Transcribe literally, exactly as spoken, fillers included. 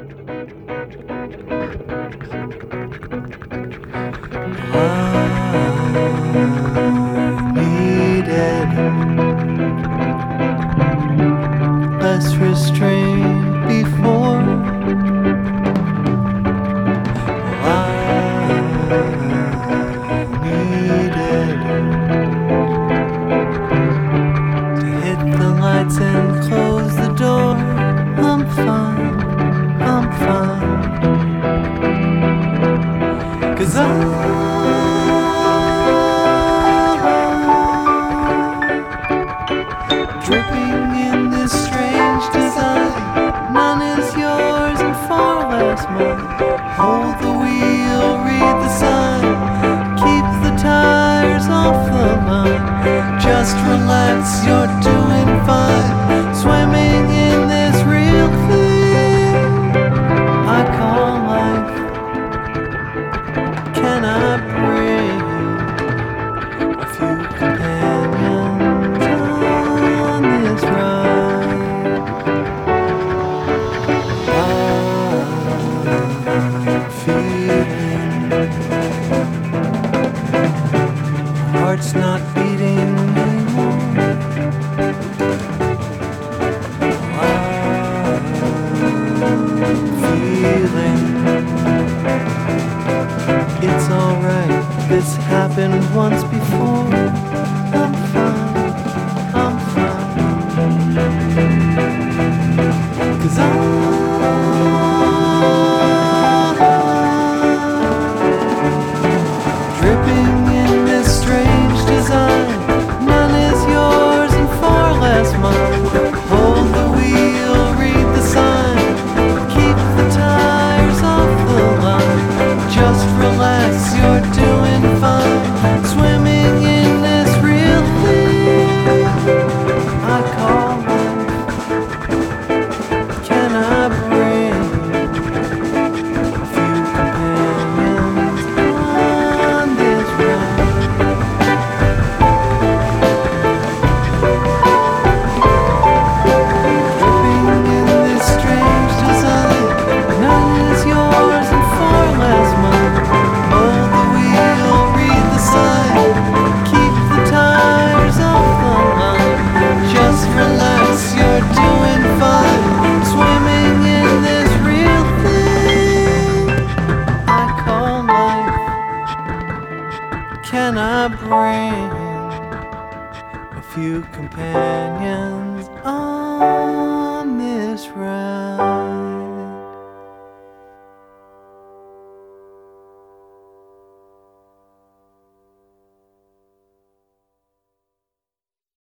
needed less restraint before. I needed to hit the lights and close the door. I'm fine, I'm fine, 'cause I dripping in this strange design. None is yours and far less mine. Hold the wheel, read the sign. Keep the tires off the line. Just relax, you're doing fine. Swimming in this real thing I call life. Can I bring a few companions on this ride? I'm feeling my heart's not beating anymore. I'm feeling it's alright, this happened once before. I'm fine, I'm fine, 'cause I'm dripping in this strange design. None is yours and far less mine. Hold the wheel, read the sign. Keep the tires off the line. Just relax, you're doing fine. Swimming in this real thing I call life. Can I bring a few companions on this ride? Dripping in this strange design. None is yours and far less mine. Hold the wheel, read the sign. Keep the tires off the line. Just relax, you're doing fine. Swimming in this real thing I call life. Can I bring a few companions on this ride?